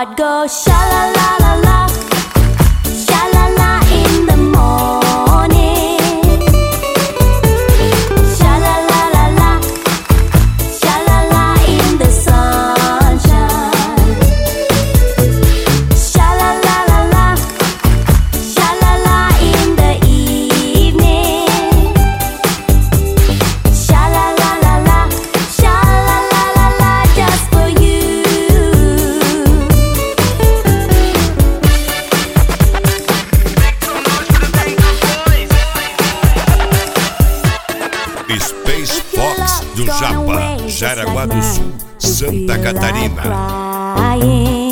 heart go sha la la la la, sha la la in the morning, sha la la la la, sha la la in the sunshine, sha la la la la, sha la la in the evening, sha la la la la, sha la la la la, just for you. Space Fox do Japa, Jaraguá do Sul, Santa Catarina. Crying.